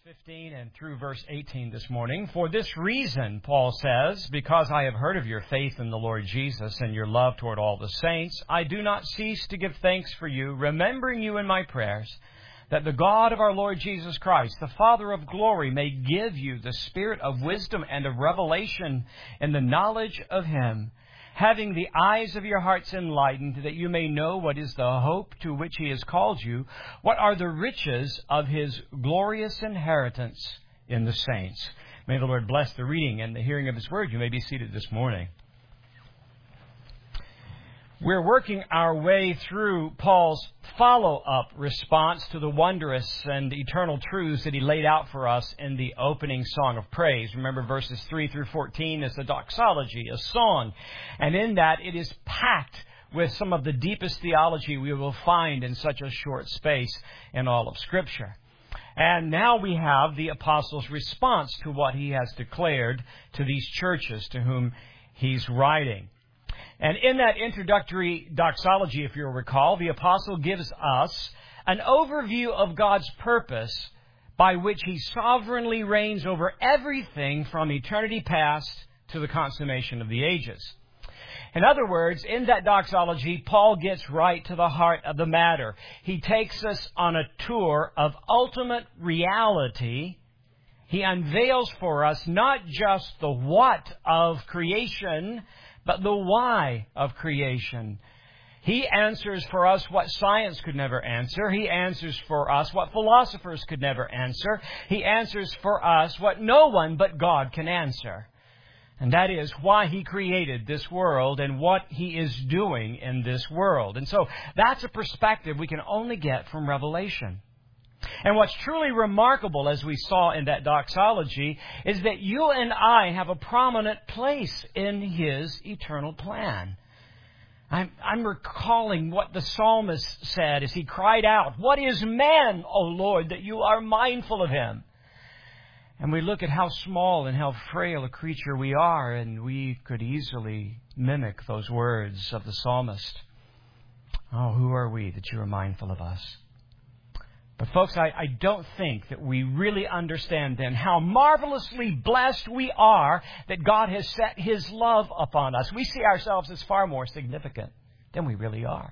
15 and through verse 18 this morning. For this reason, Paul says, because I have heard of your faith in the Lord Jesus and your love toward all the saints, I do not cease to give thanks for you, remembering you in my prayers, that the God of our Lord Jesus Christ, the Father of glory, may give you the spirit of wisdom and of revelation in the knowledge of Him, having the eyes of your hearts enlightened, that you may know what is the hope to which He has called you, what are the riches of His glorious inheritance in the saints. May the Lord bless the reading and the hearing of His word. You may be seated this morning. We're working our way through Paul's follow-up response to the wondrous and eternal truths that he laid out for us in the opening song of praise. Remember, verses 3 through 14 is a doxology, a song. And in that, it is packed with some of the deepest theology we will find in such a short space in all of Scripture. And now we have the apostle's response to what he has declared to these churches to whom he's writing. And in that introductory doxology, if you'll recall, the apostle gives us an overview of God's purpose by which He sovereignly reigns over everything from eternity past to the consummation of the ages. In other words, in that doxology, Paul gets right to the heart of the matter. He takes us on a tour of ultimate reality. He unveils for us not just the what of creation, but the why of creation. He answers for us what science could never answer. He answers for us what philosophers could never answer. He answers for us what no one but God can answer. And that is why He created this world and what He is doing in this world. And so that's a perspective we can only get from Revelation. And what's truly remarkable, as we saw in that doxology, is that you and I have a prominent place in His eternal plan. I'm recalling what the psalmist said as he cried out, "What is man, O Lord, that you are mindful of him?" And we look at how small and how frail a creature we are, and we could easily mimic those words of the psalmist. Oh, who are we that you are mindful of us? But folks, I don't think that we really understand then how marvelously blessed we are that God has set His love upon us. We see ourselves as far more significant than we really are.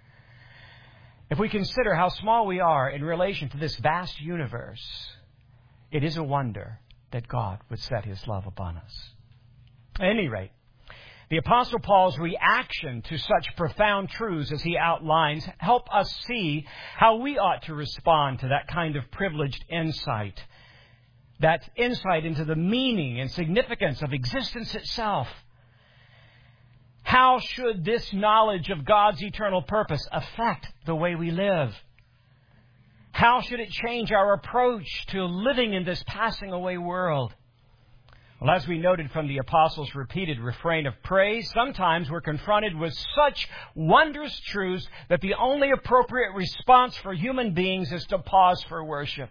If we consider how small we are in relation to this vast universe, it is a wonder that God would set His love upon us. At any rate, the Apostle Paul's reaction to such profound truths as he outlines help us see how we ought to respond to that kind of privileged insight. That insight into the meaning and significance of existence itself. How should this knowledge of God's eternal purpose affect the way we live? How should it change our approach to living in this passing away world? Well, as we noted from the Apostles' repeated refrain of praise, sometimes we're confronted with such wondrous truths that the only appropriate response for human beings is to pause for worship.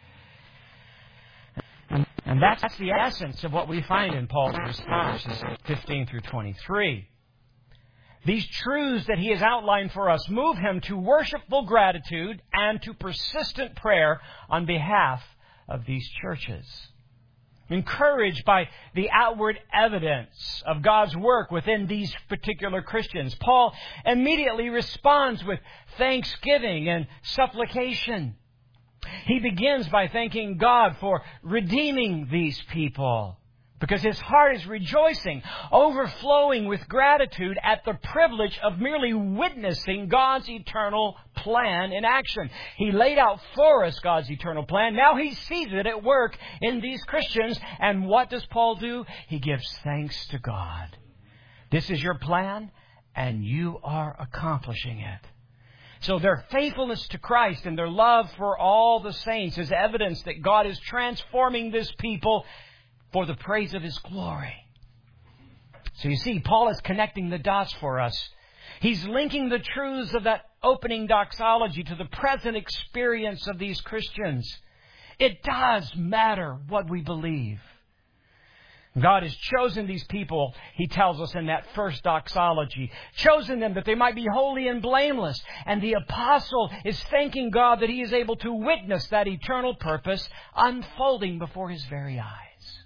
And that's the essence of what we find in Paul's response, verses 15 through 23. These truths that he has outlined for us move him to worshipful gratitude and to persistent prayer on behalf of these churches. Encouraged by the outward evidence of God's work within these particular Christians, Paul immediately responds with thanksgiving and supplication. He begins by thanking God for redeeming these people, because his heart is rejoicing, overflowing with gratitude at the privilege of merely witnessing God's eternal plan in action. He laid out for us God's eternal plan. Now he sees it at work in these Christians. And what does Paul do? He gives thanks to God. This is your plan, and you are accomplishing it. So their faithfulness to Christ and their love for all the saints is evidence that God is transforming this people for the praise of His glory. So you see, Paul is connecting the dots for us. He's linking the truths of that opening doxology to the present experience of these Christians. It does matter what we believe. God has chosen these people, He tells us in that first doxology, chosen them that they might be holy and blameless. And the apostle is thanking God that he is able to witness that eternal purpose unfolding before his very eyes.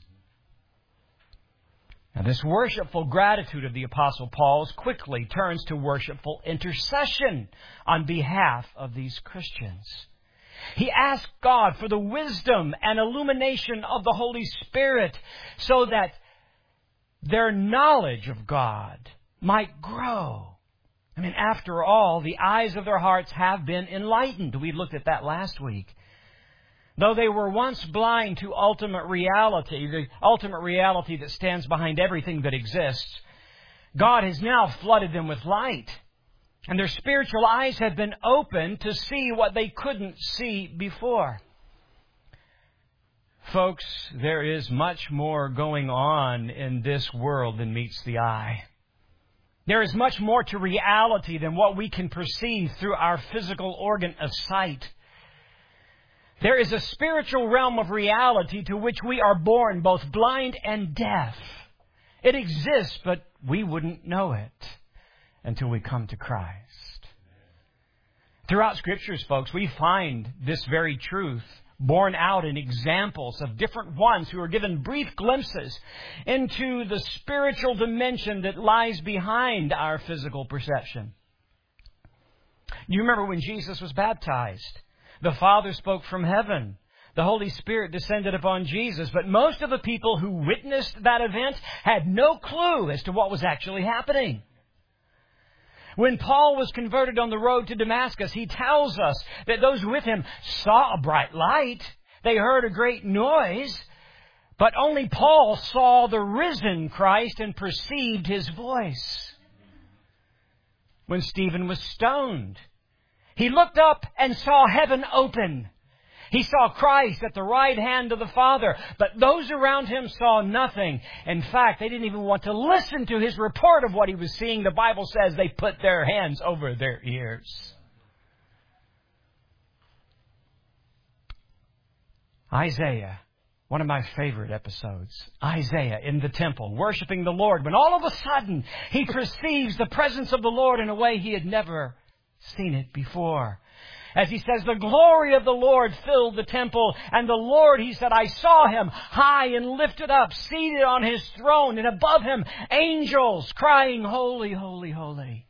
Now, this worshipful gratitude of the Apostle Paul's quickly turns to worshipful intercession on behalf of these Christians. He asked God for the wisdom and illumination of the Holy Spirit so that their knowledge of God might grow. I mean, after all, the eyes of their hearts have been enlightened. We looked at that last week. Though they were once blind to ultimate reality, the ultimate reality that stands behind everything that exists, God has now flooded them with light. And their spiritual eyes have been opened to see what they couldn't see before. Folks, there is much more going on in this world than meets the eye. There is much more to reality than what we can perceive through our physical organ of sight. There is a spiritual realm of reality to which we are born both blind and deaf. It exists, but we wouldn't know it until we come to Christ. Throughout Scriptures, folks, we find this very truth borne out in examples of different ones who are given brief glimpses into the spiritual dimension that lies behind our physical perception. You remember when Jesus was baptized? The Father spoke from heaven. The Holy Spirit descended upon Jesus. But most of the people who witnessed that event had no clue as to what was actually happening. When Paul was converted on the road to Damascus, he tells us that those with him saw a bright light. They heard a great noise. But only Paul saw the risen Christ and perceived His voice. When Stephen was stoned, he looked up and saw heaven open. He saw Christ at the right hand of the Father, but those around him saw nothing. In fact, they didn't even want to listen to his report of what he was seeing. The Bible says they put their hands over their ears. Isaiah, one of my favorite episodes. Isaiah in the temple, worshiping the Lord, when all of a sudden he perceives the presence of the Lord in a way he had never seen it before. As he says, the glory of the Lord filled the temple. And the Lord, he said, I saw Him high and lifted up, seated on His throne. And above Him, angels crying, holy, holy, holy.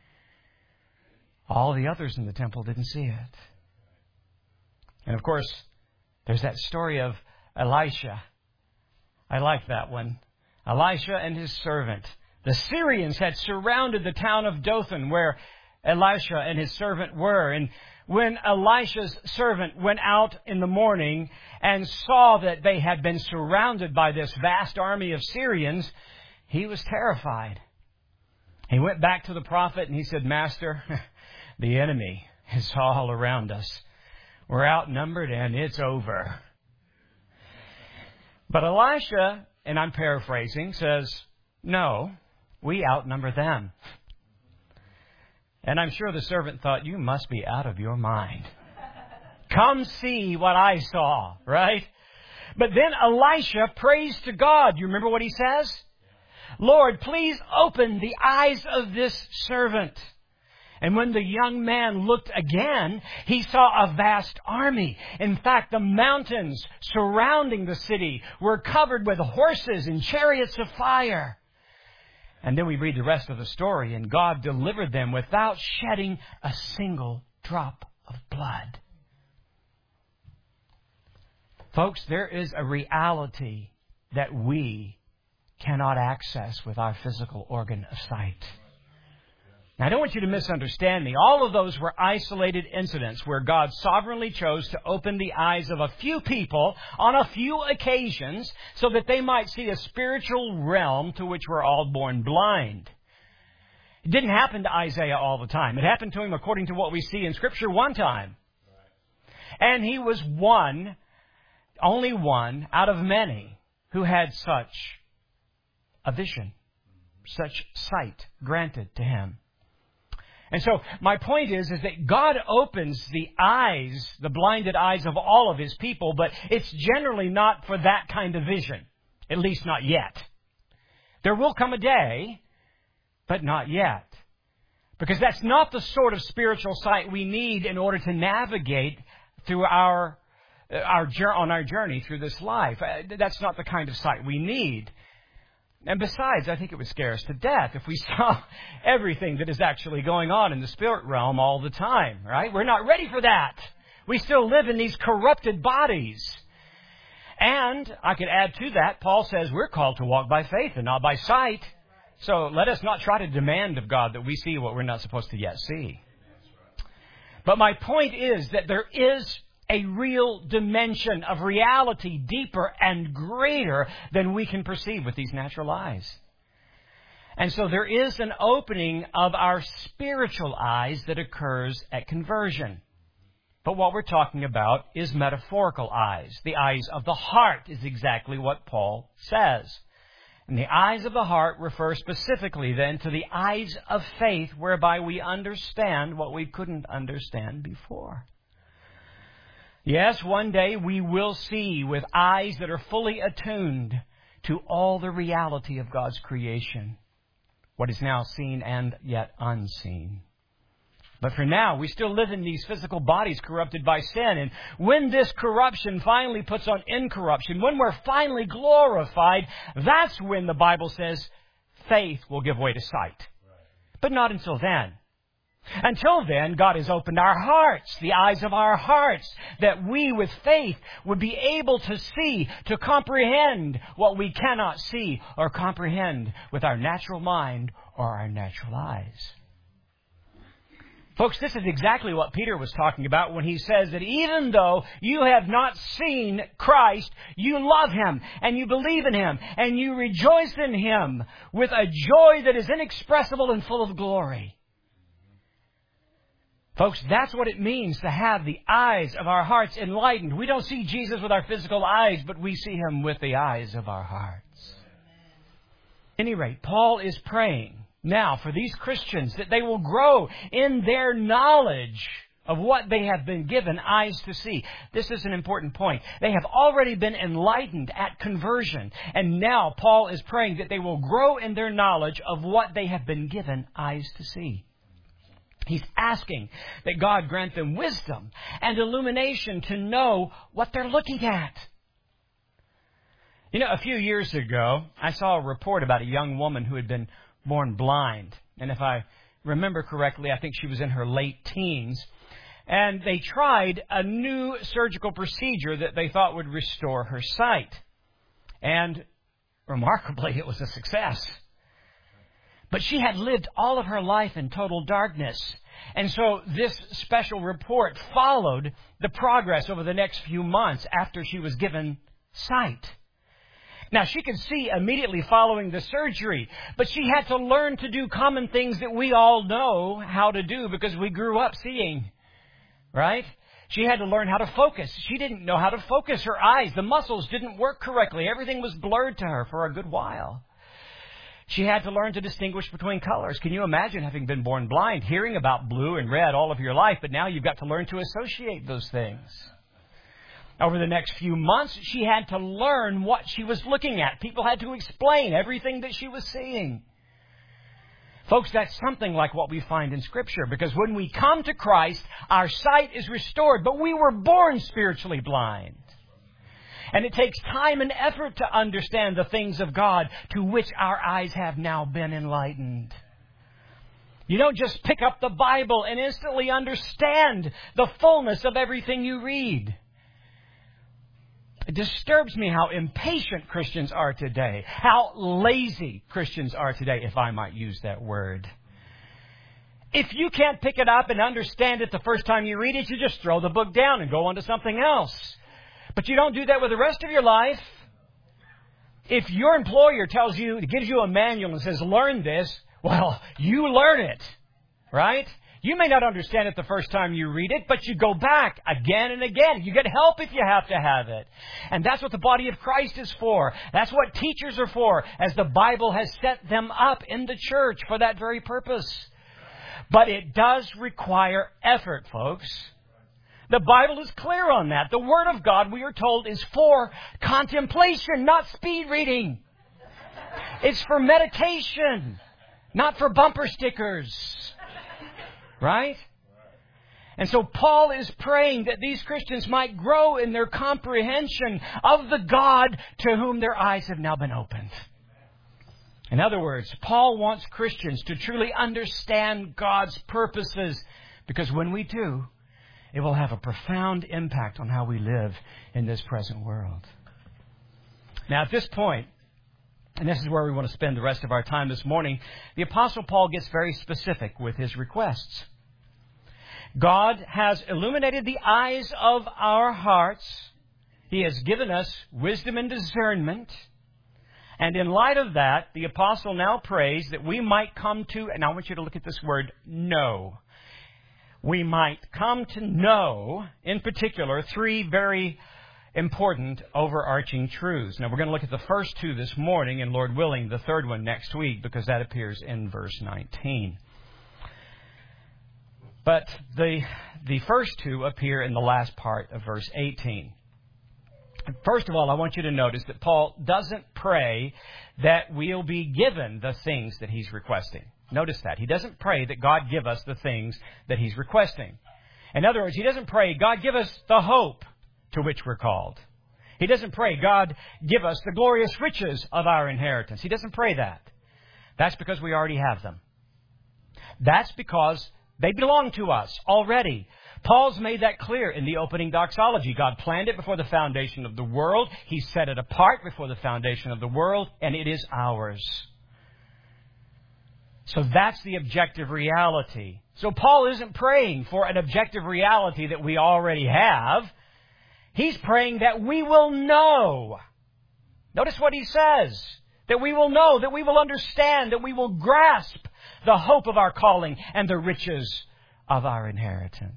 All the others in the temple didn't see it. And of course, there's that story of Elisha. I like that one. Elisha and his servant. The Syrians had surrounded the town of Dothan where Elisha and his servant were. And when Elisha's servant went out in the morning and saw that they had been surrounded by this vast army of Syrians, he was terrified. He went back to the prophet and he said, Master, the enemy is all around us. We're outnumbered and it's over. But Elisha, and I'm paraphrasing, says, no, we outnumber them. And I'm sure the servant thought, you must be out of your mind. Come see what I saw, right? But then Elisha prays to God. You remember what he says? Lord, please open the eyes of this servant. And when the young man looked again, he saw a vast army. In fact, the mountains surrounding the city were covered with horses and chariots of fire. And then we read the rest of the story, and God delivered them without shedding a single drop of blood. Folks, there is a reality that we cannot access with our physical organ of sight. Now, I don't want you to misunderstand me. All of those were isolated incidents where God sovereignly chose to open the eyes of a few people on a few occasions so that they might see a spiritual realm to which we're all born blind. It didn't happen to Isaiah all the time. It happened to him, according to what we see in Scripture, one time. And he was one, only one, out of many who had such a vision, such sight granted to him. And so my point is that God opens the eyes, the blinded eyes of all of His people, but it's generally not for that kind of vision. At least not yet. There will come a day, but not yet. Because that's not the sort of spiritual sight we need in order to navigate through on our journey through this life. That's not the kind of sight we need. And besides, I think it would scare us to death if we saw everything that is actually going on in the spirit realm all the time, right? We're not ready for that. We still live in these corrupted bodies. And I could add to that, Paul says we're called to walk by faith and not by sight. So let us not try to demand of God that we see what we're not supposed to yet see. But my point is that there is a real dimension of reality deeper and greater than we can perceive with these natural eyes. And so there is an opening of our spiritual eyes that occurs at conversion. But what we're talking about is metaphorical eyes. The eyes of the heart is exactly what Paul says. And the eyes of the heart refer specifically then to the eyes of faith whereby we understand what we couldn't understand before. Yes, one day we will see with eyes that are fully attuned to all the reality of God's creation, what is now seen and yet unseen. But for now, we still live in these physical bodies corrupted by sin. And when this corruption finally puts on incorruption, when we're finally glorified, that's when the Bible says faith will give way to sight. But not until then. Until then, God has opened our hearts, the eyes of our hearts, that we with faith would be able to see, to comprehend what we cannot see or comprehend with our natural mind or our natural eyes. Folks, this is exactly what Peter was talking about when he says that even though you have not seen Christ, you love Him and you believe in Him and you rejoice in Him with a joy that is inexpressible and full of glory. Folks, that's what it means to have the eyes of our hearts enlightened. We don't see Jesus with our physical eyes, but we see Him with the eyes of our hearts. At any rate, Paul is praying now for these Christians that they will grow in their knowledge of what they have been given eyes to see. This is an important point. They have already been enlightened at conversion. And now Paul is praying that they will grow in their knowledge of what they have been given eyes to see. He's asking that God grant them wisdom and illumination to know what they're looking at. You know, a few years ago, I saw a report about a young woman who had been born blind. And if I remember correctly, I think she was in her late teens. And they tried a new surgical procedure that they thought would restore her sight. And remarkably, it was a success. But she had lived all of her life in total darkness. And so this special report followed the progress over the next few months after she was given sight. Now, she could see immediately following the surgery, but she had to learn to do common things that we all know how to do because we grew up seeing, right? She had to learn how to focus. She didn't know how to focus her eyes. The muscles didn't work correctly. Everything was blurred to her for a good while. She had to learn to distinguish between colors. Can you imagine having been born blind, hearing about blue and red all of your life, but now you've got to learn to associate those things? Over the next few months, she had to learn what she was looking at. People had to explain everything that she was seeing. Folks, that's something like what we find in Scripture, because when we come to Christ, our sight is restored, but we were born spiritually blind. And it takes time and effort to understand the things of God to which our eyes have now been enlightened. You don't just pick up the Bible and instantly understand the fullness of everything you read. It disturbs me how impatient Christians are today, how lazy Christians are today, if I might use that word. If you can't pick it up and understand it the first time you read it, you just throw the book down and go on to something else. But you don't do that with the rest of your life. If your employer gives you a manual and says, learn this, well, you learn it, right? You may not understand it the first time you read it, but you go back again and again. You get help if you have to have it. And that's what the body of Christ is for. That's what teachers are for, as the Bible has set them up in the church for that very purpose. But it does require effort, folks. The Bible is clear on that. The Word of God, we are told, is for contemplation, not speed reading. It's for meditation, not for bumper stickers. Right? And so Paul is praying that these Christians might grow in their comprehension of the God to whom their eyes have now been opened. In other words, Paul wants Christians to truly understand God's purposes, because when we do, it will have a profound impact on how we live in this present world. Now, at this point, and this is where we want to spend the rest of our time this morning, the Apostle Paul gets very specific with his requests. God has illuminated the eyes of our hearts. He has given us wisdom and discernment. And in light of that, the Apostle now prays that we might come to, and I want you to look at this word, know. We might come to know, in particular, three very important overarching truths. Now, we're going to look at the first two this morning, and Lord willing, the third one next week, because that appears in verse 19. But the first two appear in the last part of verse 18. First of all, I want you to notice that Paul doesn't pray that we'll be given the things that he's requesting. Notice that. He doesn't pray that God give us the things that he's requesting. In other words, he doesn't pray, God, give us the hope to which we're called. He doesn't pray, God, give us the glorious riches of our inheritance. He doesn't pray that. That's because we already have them. That's because they belong to us already. Paul's made that clear in the opening doxology. God planned it before the foundation of the world. He set it apart before the foundation of the world, and it is ours. So that's the objective reality. So Paul isn't praying for an objective reality that we already have. He's praying that we will know. Notice what he says. That we will know, that we will understand, that we will grasp the hope of our calling and the riches of our inheritance.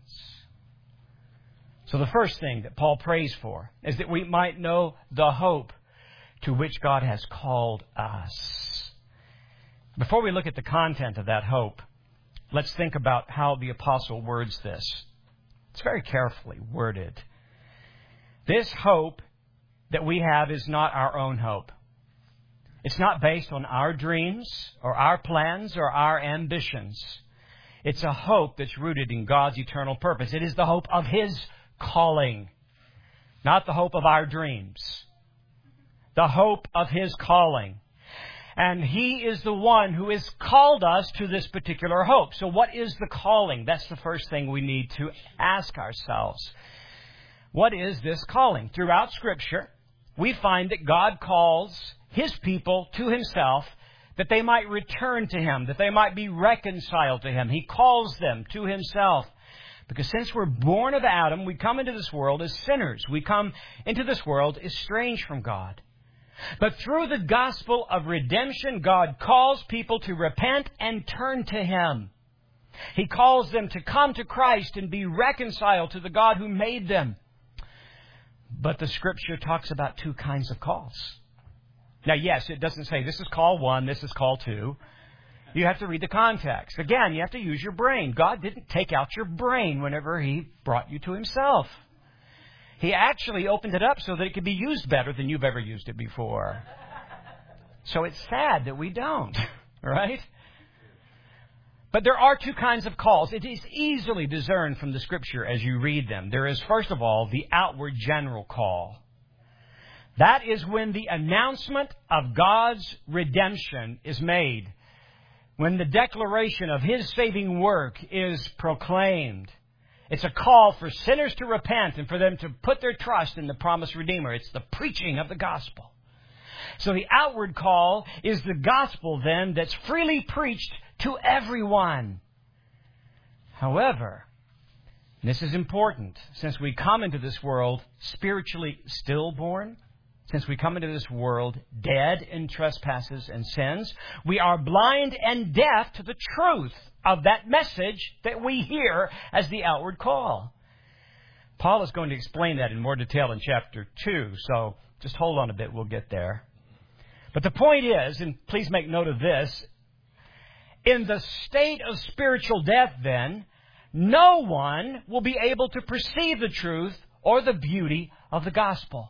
So the first thing that Paul prays for is that we might know the hope to which God has called us. Before we look at the content of that hope, let's think about how the apostle words this. It's very carefully worded. This hope that we have is not our own hope. It's not based on our dreams or our plans or our ambitions. It's a hope that's rooted in God's eternal purpose. It is the hope of His calling, not the hope of our dreams. The hope of His calling. And He is the one who has called us to this particular hope. So what is the calling? That's the first thing we need to ask ourselves. What is this calling? Throughout Scripture, we find that God calls His people to Himself that they might return to Him, that they might be reconciled to Him. He calls them to Himself. Because since we're born of Adam, we come into this world as sinners. We come into this world estranged from God. But through the gospel of redemption, God calls people to repent and turn to Him. He calls them to come to Christ and be reconciled to the God who made them. But the Scripture talks about two kinds of calls. Now, yes, it doesn't say this is call 1, this is call 2. You have to read the context. Again, you have to use your brain. God didn't take out your brain whenever He brought you to Himself. He actually opened it up so that it could be used better than you've ever used it before. So it's sad that we don't, right? But there are two kinds of calls. It is easily discerned from the Scripture as you read them. There is, first of all, the outward general call. That is when the announcement of God's redemption is made. When the declaration of His saving work is proclaimed. It's a call for sinners to repent and for them to put their trust in the promised Redeemer. It's the preaching of the gospel. So the outward call is the gospel then that's freely preached to everyone. However, this is important, since we come into this world spiritually stillborn, since we come into this world dead in trespasses and sins, we are blind and deaf to the truth of that message that we hear as the outward call. Paul is going to explain that in more detail in chapter 2, so just hold on a bit, we'll get there. But the point is, and please make note of this, in the state of spiritual death then, no one will be able to perceive the truth or the beauty of the gospel.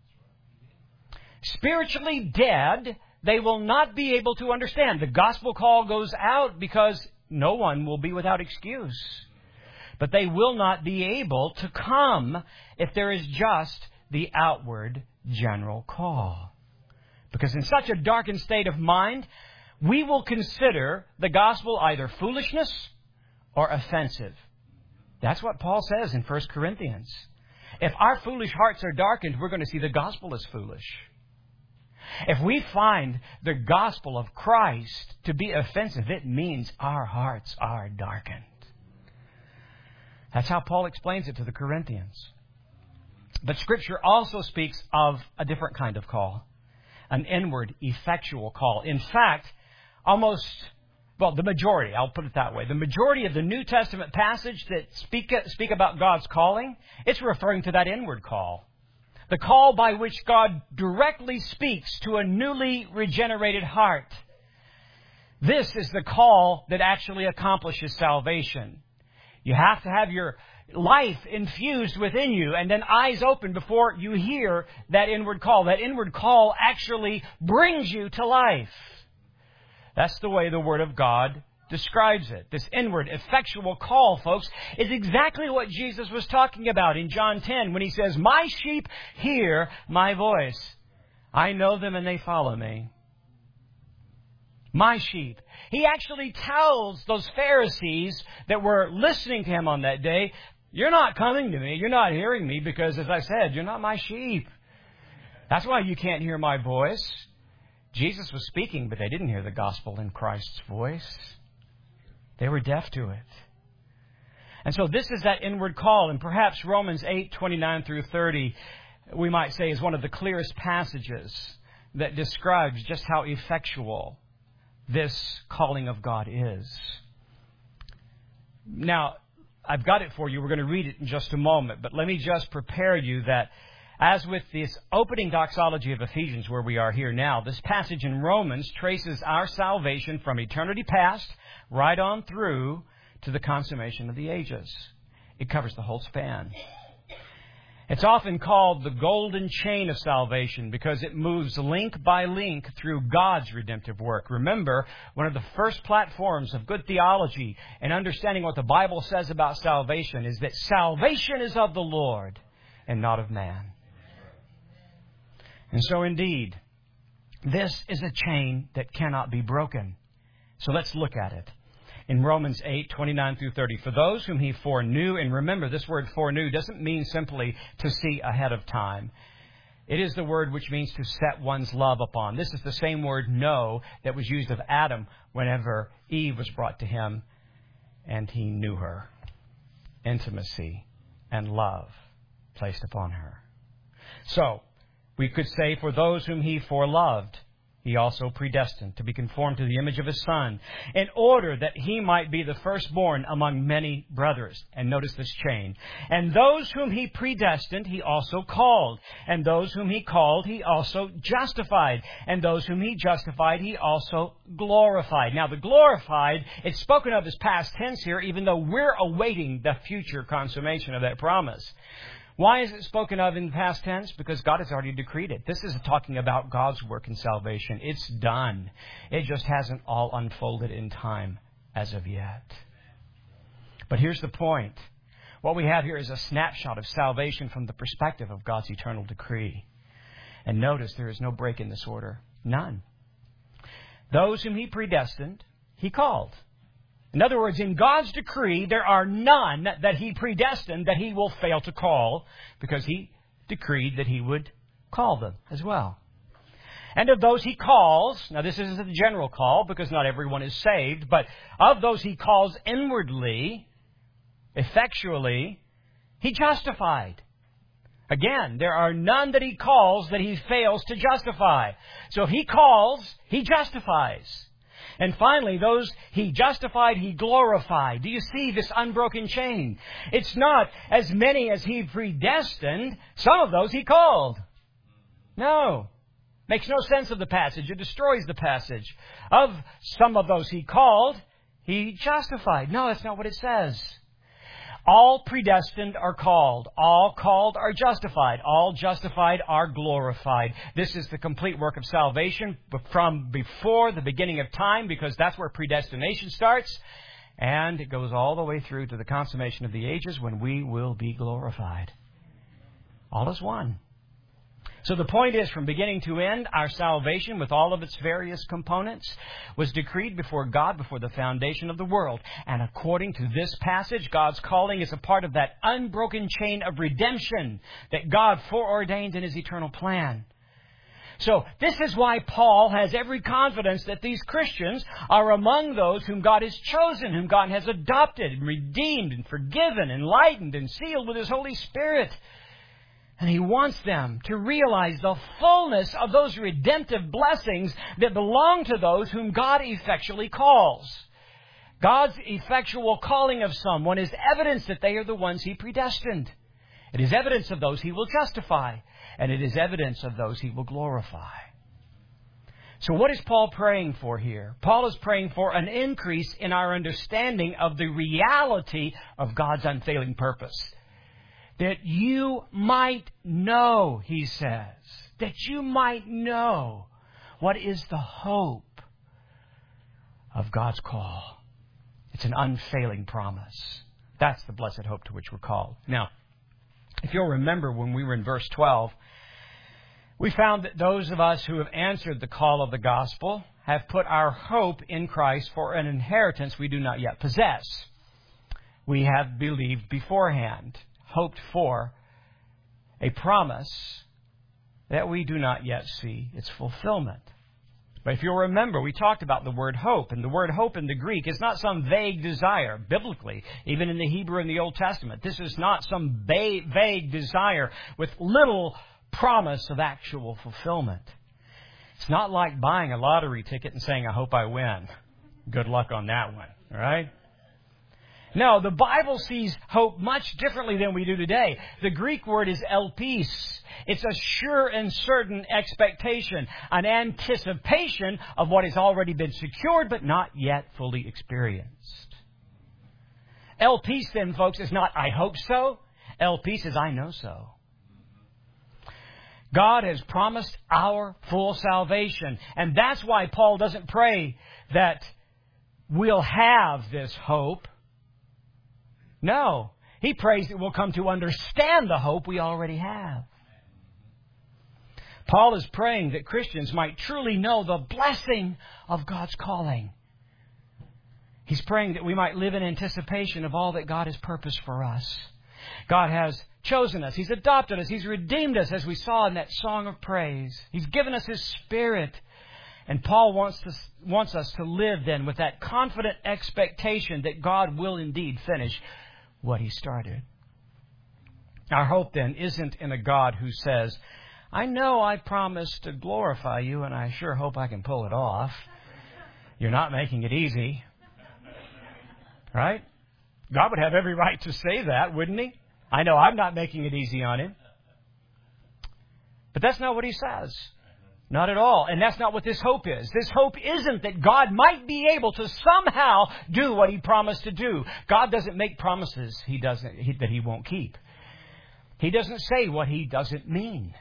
Spiritually dead, they will not be able to understand. The gospel call goes out because no one will be without excuse. But they will not be able to come if there is just the outward general call. Because in such a darkened state of mind, we will consider the gospel either foolishness or offensive. That's what Paul says in 1 Corinthians. If our foolish hearts are darkened, we're going to see the gospel as foolish. If we find the gospel of Christ to be offensive, it means our hearts are darkened. That's how Paul explains it to the Corinthians. But Scripture also speaks of a different kind of call, an inward, effectual call. In fact, the majority, I'll put it that way, the majority of the New Testament passage that speak about God's calling, it's referring to that inward call. The call by which God directly speaks to a newly regenerated heart. This is the call that actually accomplishes salvation. You have to have your life infused within you and then eyes open before you hear that inward call. That inward call actually brings you to life. That's the way the Word of God describes it. This inward, effectual call, folks, is exactly what Jesus was talking about in John 10 when He says, "My sheep hear my voice. I know them and they follow me." My sheep. He actually tells those Pharisees that were listening to Him on that day, "You're not coming to me. You're not hearing me because, as I said, you're not my sheep. That's why you can't hear my voice." Jesus was speaking, but they didn't hear the gospel in Christ's voice. They were deaf to it. And so this is that inward call. And perhaps Romans 8:29 through 30, we might say, is one of the clearest passages that describes just how effectual this calling of God is. Now, I've got it for you. We're going to read it in just a moment. But let me just prepare you that as with this opening doxology of Ephesians, where we are here now, this passage in Romans traces our salvation from eternity past right on through to the consummation of the ages. It covers the whole span. It's often called the golden chain of salvation because it moves link by link through God's redemptive work. Remember, one of the first platforms of good theology and understanding what the Bible says about salvation is that salvation is of the Lord and not of man. And so indeed, this is a chain that cannot be broken. So let's look at it. In Romans 8:29 through 30, for those whom He foreknew, and remember, this word foreknew doesn't mean simply to see ahead of time. It is the word which means to set one's love upon. This is the same word know that was used of Adam whenever Eve was brought to him and he knew her. Intimacy and love placed upon her. So, we could say, for those whom He foreloved, He also predestined to be conformed to the image of His Son, in order that He might be the firstborn among many brothers. And notice this chain. And those whom He predestined, He also called. And those whom He called, He also justified. And those whom He justified, He also glorified. Now, the glorified, it's spoken of as past tense here, even though we're awaiting the future consummation of that promise. Why is it spoken of in past tense? Because God has already decreed it. This is talking about God's work in salvation. It's done. It just hasn't all unfolded in time as of yet. But here's the point. What we have here is a snapshot of salvation from the perspective of God's eternal decree. And notice there is no break in this order. None. Those whom He predestined, He called. In other words, in God's decree, there are none that He predestined that He will fail to call, because He decreed that He would call them as well. And of those He calls, now this isn't a general call because not everyone is saved, but of those He calls inwardly, effectually, He justified. Again, there are none that He calls that He fails to justify. So if He calls, He justifies. And finally, those He justified, He glorified. Do you see this unbroken chain? It's not as many as He predestined. Some of those He called. No. Makes no sense of the passage. It destroys the passage. Of some of those He called, He justified. No, that's not what it says. All predestined are called. All called are justified. All justified are glorified. This is the complete work of salvation from before the beginning of time, because that's where predestination starts. And it goes all the way through to the consummation of the ages when we will be glorified. All is one. So the point is, from beginning to end, our salvation, with all of its various components, was decreed before God, before the foundation of the world. And according to this passage, God's calling is a part of that unbroken chain of redemption that God foreordained in His eternal plan. So this is why Paul has every confidence that these Christians are among those whom God has chosen, whom God has adopted and redeemed and forgiven, enlightened and sealed with His Holy Spirit. And he wants them to realize the fullness of those redemptive blessings that belong to those whom God effectually calls. God's effectual calling of someone is evidence that they are the ones He predestined. It is evidence of those He will justify. And it is evidence of those He will glorify. So what is Paul praying for here? Paul is praying for an increase in our understanding of the reality of God's unfailing purpose. That you might know, he says, that you might know what is the hope of God's call. It's an unfailing promise. That's the blessed hope to which we're called. Now, if you'll remember when we were in verse 12, we found that those of us who have answered the call of the gospel have put our hope in Christ for an inheritance we do not yet possess. We have believed beforehand, hoped for a promise that we do not yet see its fulfillment. But if you'll remember, we talked about the word hope. And the word hope in the Greek is not some vague desire, biblically, even in the Hebrew and the Old Testament. This is not some vague desire with little promise of actual fulfillment. It's not like buying a lottery ticket and saying, I hope I win. Good luck on that one, all right? No, the Bible sees hope much differently than we do today. The Greek word is elpis. It's a sure and certain expectation, an anticipation of what has already been secured but not yet fully experienced. Elpis then, folks, is not I hope so. Elpis is I know so. God has promised our full salvation. And that's why Paul doesn't pray that we'll have this hope. No, he prays that we'll come to understand the hope we already have. Paul is praying that Christians might truly know the blessing of God's calling. He's praying that we might live in anticipation of all that God has purposed for us. God has chosen us. He's adopted us. He's redeemed us, as we saw in that song of praise. He's given us His Spirit. And Paul wants us to live then with that confident expectation that God will indeed finish what He started. Our hope then isn't in a God who says, I know I promised to glorify you and I sure hope I can pull it off. You're not making it easy. Right? God would have every right to say that, wouldn't He? I know I'm not making it easy on Him. But that's not what He says. Not at all. And that's not what this hope is. This hope isn't that God might be able to somehow do what He promised to do. God doesn't make promises that He won't keep. He doesn't say what He doesn't mean.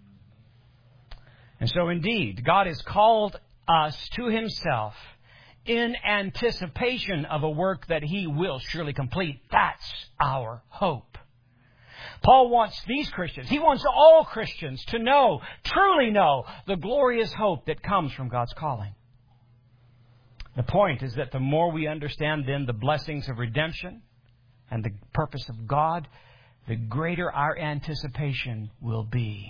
And so indeed, God has called us to Himself in anticipation of a work that He will surely complete. That's our hope. Paul wants these Christians, he wants all Christians to know, truly know, the glorious hope that comes from God's calling. The point is that the more we understand then the blessings of redemption and the purpose of God, the greater our anticipation will be.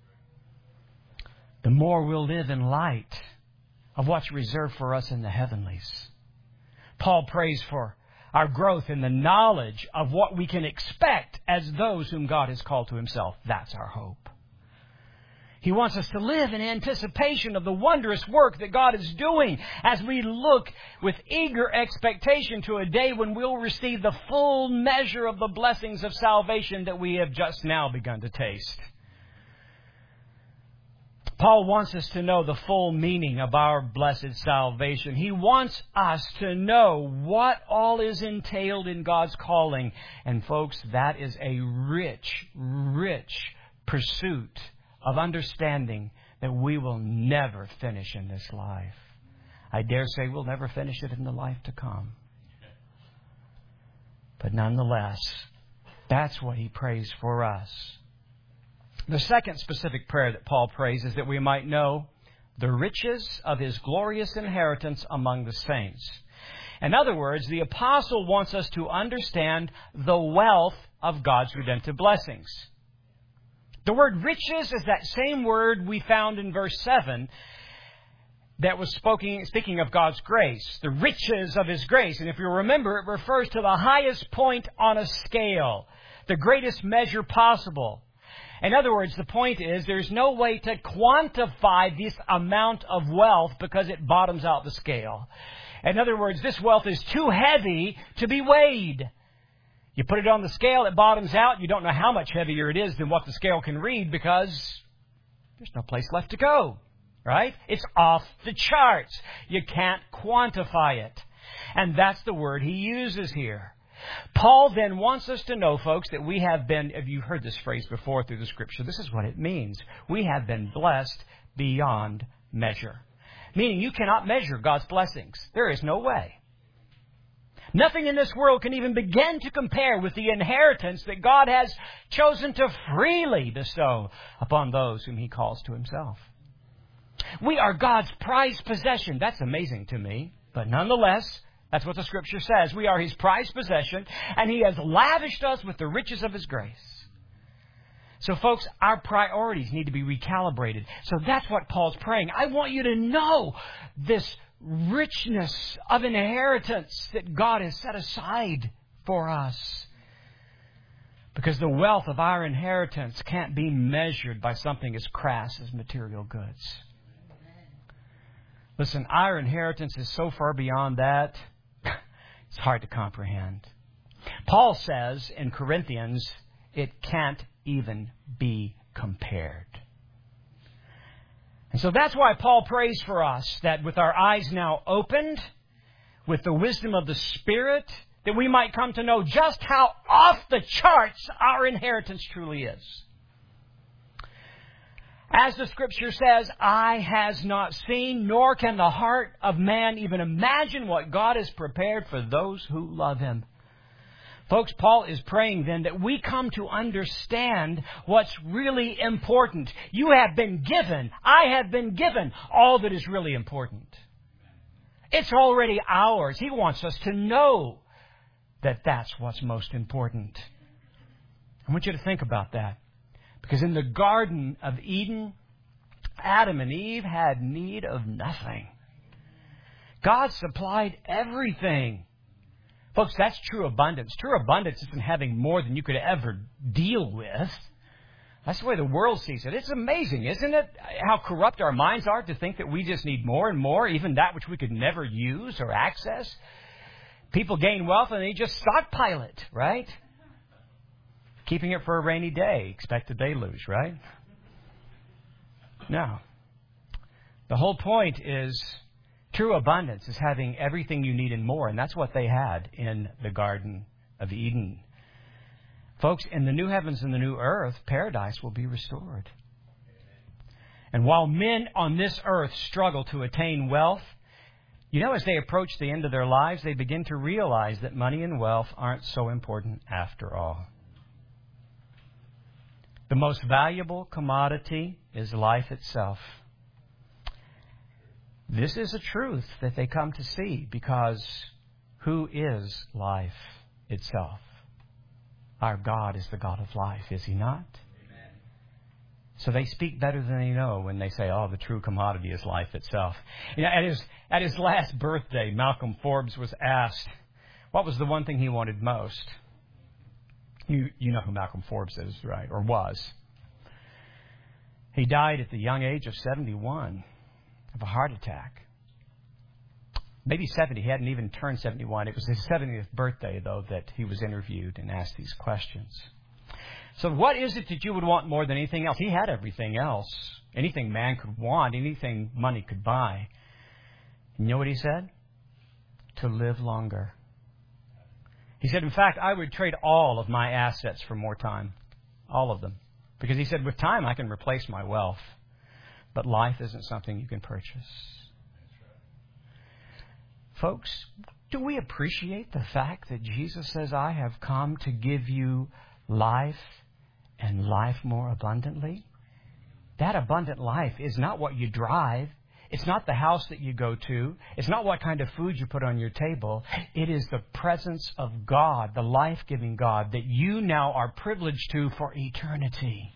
The more we'll live in light of what's reserved for us in the heavenlies. Paul prays for our growth in the knowledge of what we can expect as those whom God has called to Himself. That's our hope. He wants us to live in anticipation of the wondrous work that God is doing as we look with eager expectation to a day when we'll receive the full measure of the blessings of salvation that we have just now begun to taste. Paul wants us to know the full meaning of our blessed salvation. He wants us to know what all is entailed in God's calling. And folks, that is a rich, rich pursuit of understanding that we will never finish in this life. I dare say we'll never finish it in the life to come. But nonetheless, that's what he prays for us. The second specific prayer that Paul prays is that we might know the riches of His glorious inheritance among the saints. In other words, the apostle wants us to understand the wealth of God's redemptive blessings. The word riches is that same word we found in verse 7 that was speaking of God's grace, the riches of His grace. And if you remember, it refers to the highest point on a scale, the greatest measure possible. In other words, the point is there's no way to quantify this amount of wealth because it bottoms out the scale. In other words, this wealth is too heavy to be weighed. You put it on the scale, it bottoms out. You don't know how much heavier it is than what the scale can read because there's no place left to go. Right? It's off the charts. You can't quantify it. And that's the word he uses here. Paul then wants us to know, folks, that we have been, if you've heard this phrase before through the Scripture, this is what it means. We have been blessed beyond measure. Meaning you cannot measure God's blessings. There is no way. Nothing in this world can even begin to compare with the inheritance that God has chosen to freely bestow upon those whom He calls to Himself. We are God's prized possession. That's amazing to me. But nonetheless, that's what the Scripture says. We are His prized possession, and He has lavished us with the riches of His grace. So, folks, our priorities need to be recalibrated. So that's what Paul's praying. I want you to know this richness of inheritance that God has set aside for us. Because the wealth of our inheritance can't be measured by something as crass as material goods. Listen, our inheritance is so far beyond that, it's hard to comprehend. Paul says in Corinthians, it can't even be compared. And so that's why Paul prays for us, that with our eyes now opened, with the wisdom of the Spirit, that we might come to know just how off the charts our inheritance truly is. As the Scripture says, eye has not seen, nor can the heart of man even imagine what God has prepared for those who love Him. Folks, Paul is praying then that we come to understand what's really important. You have been given, I have been given all that is really important. It's already ours. He wants us to know that that's what's most important. I want you to think about that. Because in the Garden of Eden, Adam and Eve had need of nothing. God supplied everything. Folks, that's true abundance. True abundance isn't having more than you could ever deal with. That's the way the world sees it. It's amazing, isn't it, how corrupt our minds are to think that we just need more and more, even that which we could never use or access. People gain wealth and they just stockpile it, right? Keeping it for a rainy day, expect a deluge, right? No. The whole point is true abundance is having everything you need and more, and that's what they had in the Garden of Eden. Folks, in the new heavens and the new earth, paradise will be restored. And while men on this earth struggle to attain wealth, you know, as they approach the end of their lives, they begin to realize that money and wealth aren't so important after all. The most valuable commodity is life itself. This is a truth that they come to see because who is life itself? Our God is the God of life, is He not? Amen. So they speak better than they know when they say, oh, the true commodity is life itself. You know, at his last birthday, Malcolm Forbes was asked, what was the one thing he wanted most? You know who Malcolm Forbes is, right? Or was. He died at the young age of 71 of a heart attack. Maybe 70. He hadn't even turned 71. It was his 70th birthday, though, that he was interviewed and asked these questions. So what is it that you would want more than anything else? He had everything else. Anything man could want, anything money could buy. You know what he said? To live longer. He said, in fact, I would trade all of my assets for more time. All of them. Because he said, with time I can replace my wealth. But life isn't something you can purchase. Folks, do we appreciate the fact that Jesus says, I have come to give you life and life more abundantly? That abundant life is not what you drive. It's not the house that you go to. It's not what kind of food you put on your table. It is the presence of God, the life-giving God, that you now are privileged to for eternity.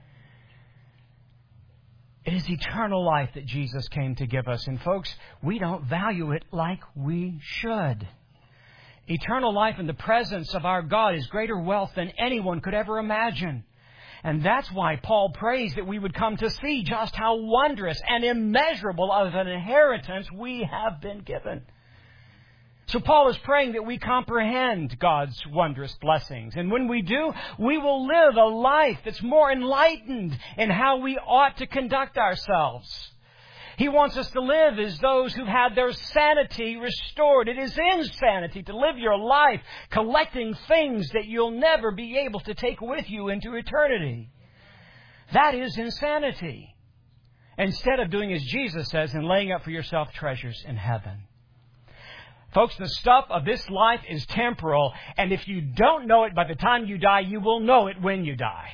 It is eternal life that Jesus came to give us. And folks, we don't value it like we should. Eternal life in the presence of our God is greater wealth than anyone could ever imagine. And that's why Paul prays that we would come to see just how wondrous and immeasurable of an inheritance we have been given. So Paul is praying that we comprehend God's wondrous blessings. And when we do, we will live a life that's more enlightened in how we ought to conduct ourselves. He wants us to live as those who've had their sanity restored. It is insanity to live your life collecting things that you'll never be able to take with you into eternity. That is insanity. Instead of doing as Jesus says and laying up for yourself treasures in heaven. Folks, the stuff of this life is temporal, and if you don't know it by the time you die, you will know it when you die.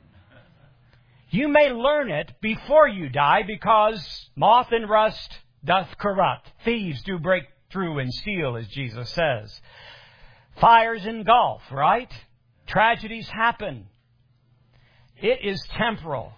You may learn it before you die because moth and rust doth corrupt. Thieves do break through and steal, as Jesus says. Fires engulf, right? Tragedies happen. It is temporal.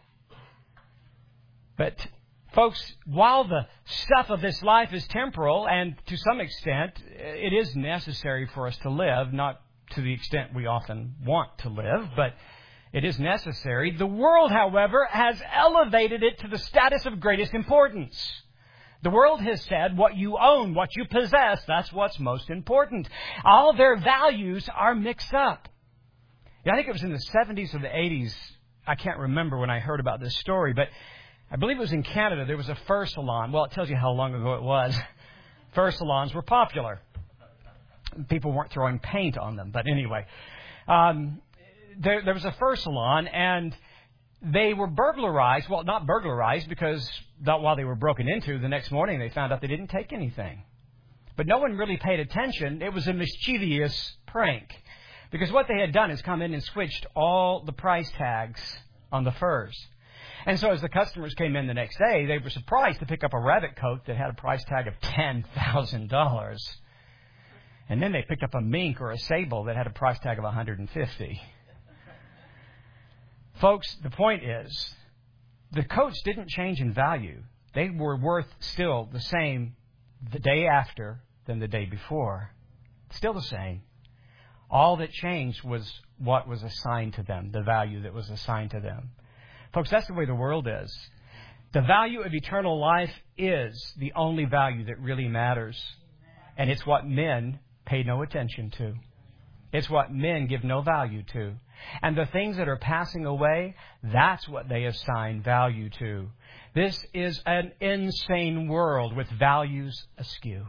But folks, while the stuff of this life is temporal, and to some extent it is necessary for us to live, not to the extent we often want to live, but it is necessary. The world, however, has elevated it to the status of greatest importance. The world has said what you own, what you possess, that's what's most important. All their values are mixed up. I think it was in the 70s or the 80s. I can't remember when I heard about this story, but I believe it was in Canada. There was a fur salon. Well, it tells you how long ago it was. Fur salons were popular. People weren't throwing paint on them, but anyway. There was a fur salon, and they were burglarized. Well, not burglarized, because while they were broken into, the next morning they found out they didn't take anything. But no one really paid attention. It was a mischievous prank. Because what they had done is come in and switched all the price tags on the furs. And so as the customers came in the next day, they were surprised to pick up a rabbit coat that had a price tag of $10,000. And then they picked up a mink or a sable that had a price tag of $150. Folks, the point is, the coats didn't change in value. They were worth still the same the day after than the day before. Still the same. All that changed was what was assigned to them, the value that was assigned to them. Folks, that's the way the world is. The value of eternal life is the only value that really matters. And it's what men pay no attention to. It's what men give no value to. And the things that are passing away, that's what they assign value to. This is an insane world with values askew.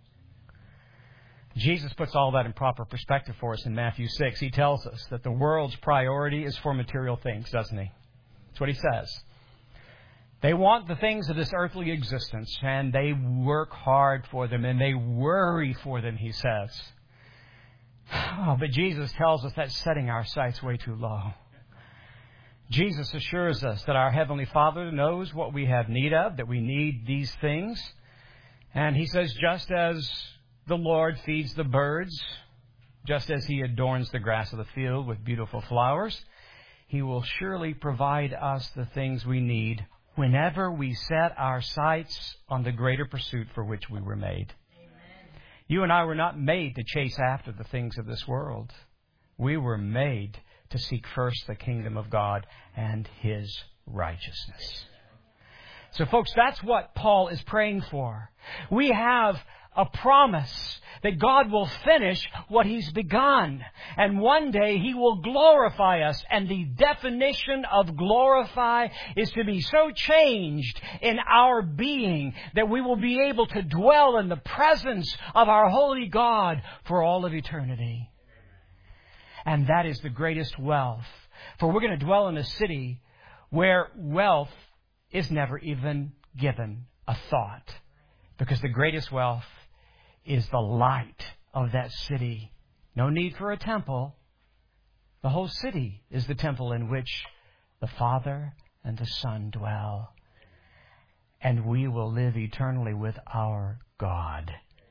Jesus puts all that in proper perspective for us in Matthew 6. He tells us that the world's priority is for material things, doesn't he? That's what he says. They want the things of this earthly existence, and they work hard for them, and they worry for them, he says. Oh, but Jesus tells us that's setting our sights way too low. Jesus assures us that our Heavenly Father knows what we have need of, that we need these things. And he says, just as the Lord feeds the birds, just as he adorns the grass of the field with beautiful flowers, he will surely provide us the things we need whenever we set our sights on the greater pursuit for which we were made. You and I were not made to chase after the things of this world. We were made to seek first the kingdom of God and his righteousness. So folks, that's what Paul is praying for. We have a promise that God will finish what He's begun. And one day He will glorify us. And the definition of glorify is to be so changed in our being that we will be able to dwell in the presence of our holy God for all of eternity. And that is the greatest wealth. For we're going to dwell in a city where wealth is never even given a thought. Because the greatest wealth is the light of that city. No need for a temple. The whole city is the temple in which the Father and the Son dwell. And we will live eternally with our God.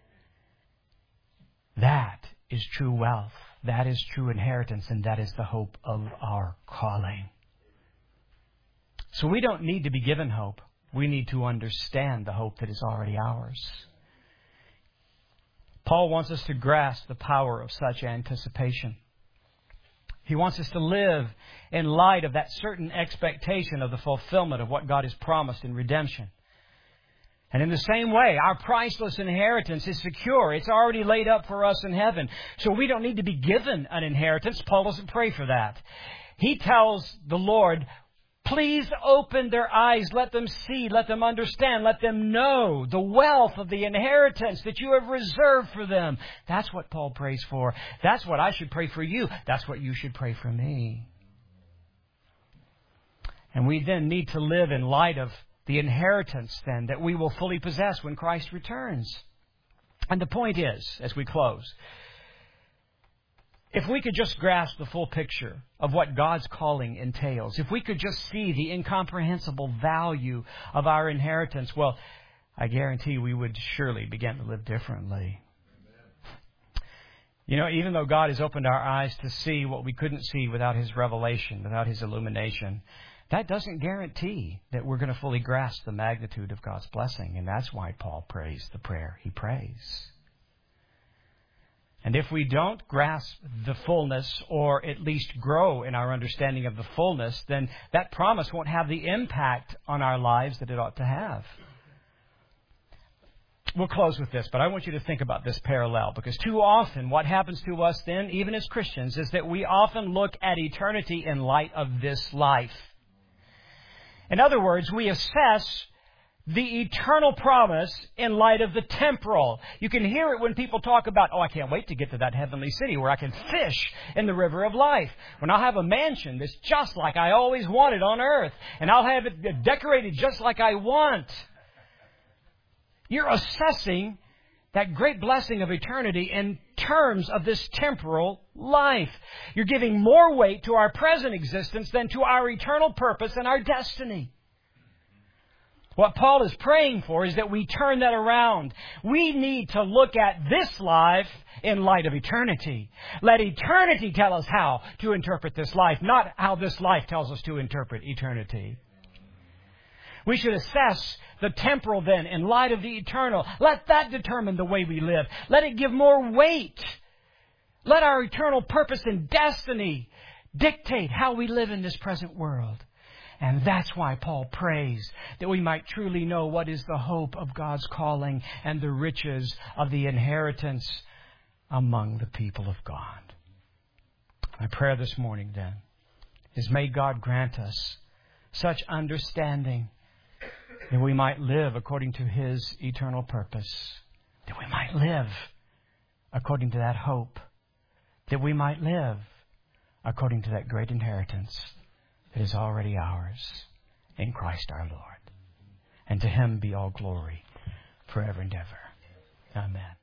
That is true wealth. That is true inheritance, and that is the hope of our calling. So we don't need to be given hope. We need to understand the hope that is already ours. Paul wants us to grasp the power of such anticipation. He wants us to live in light of that certain expectation of the fulfillment of what God has promised in redemption. And in the same way, our priceless inheritance is secure. It's already laid up for us in heaven. So we don't need to be given an inheritance. Paul doesn't pray for that. He tells the Lord, please open their eyes. Let them see. Let them understand. Let them know the wealth of the inheritance that you have reserved for them. That's what Paul prays for. That's what I should pray for you. That's what you should pray for me. And we then need to live in light of the inheritance, then, that we will fully possess when Christ returns. And the point is, as we close, if we could just grasp the full picture of what God's calling entails, if we could just see the incomprehensible value of our inheritance, well, I guarantee we would surely begin to live differently. You know, even though God has opened our eyes to see what we couldn't see without His revelation, without His illumination, that doesn't guarantee that we're going to fully grasp the magnitude of God's blessing. And that's why Paul prays the prayer he prays. And if we don't grasp the fullness, or at least grow in our understanding of the fullness, then that promise won't have the impact on our lives that it ought to have. We'll close with this, but I want you to think about this parallel, because too often what happens to us then, even as Christians, is that we often look at eternity in light of this life. In other words, we assess the eternal promise in light of the temporal. You can hear it when people talk about, I can't wait to get to that heavenly city where I can fish in the river of life. When I'll have a mansion that's just like I always wanted on earth. And I'll have it decorated just like I want. You're assessing that great blessing of eternity in terms of this temporal life. You're giving more weight to our present existence than to our eternal purpose and our destiny. What Paul is praying for is that we turn that around. We need to look at this life in light of eternity. Let eternity tell us how to interpret this life, not how this life tells us to interpret eternity. We should assess the temporal then in light of the eternal. Let that determine the way we live. Let it give more weight. Let our eternal purpose and destiny dictate how we live in this present world. And that's why Paul prays that we might truly know what is the hope of God's calling and the riches of the inheritance among the people of God. My prayer this morning then is, may God grant us such understanding that we might live according to His eternal purpose, that we might live according to that hope, that we might live according to that great inheritance that is already ours in Christ our Lord. And to Him be all glory forever and ever. Amen.